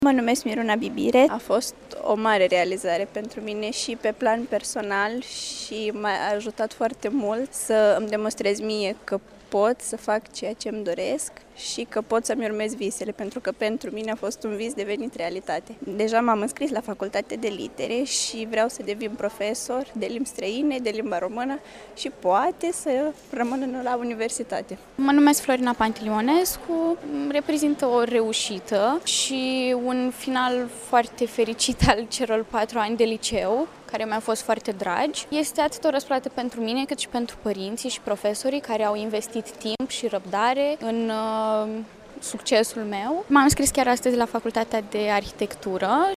Mă numesc Miruna Bibire. A fost o mare realizare pentru mine și pe plan personal și m-a ajutat foarte mult să îmi demonstrez mie că pot să fac ceea ce îmi doresc și că pot să-mi urmez visele, pentru că pentru mine a fost un vis devenit realitate. Deja m-am înscris la facultate de litere și vreau să devin profesor de limbi străine, de limba română și poate să rămân la universitate. Mă numesc Florina Pantilionescu, reprezintă o reușită și un final foarte fericit al celor 4 ani de liceu, care mi-au fost foarte dragi. Este atât o răsplată pentru mine, cât și pentru părinții și profesorii care au investit timp și răbdare în succesul meu. M-am înscris chiar astăzi la Facultatea de Arhitectură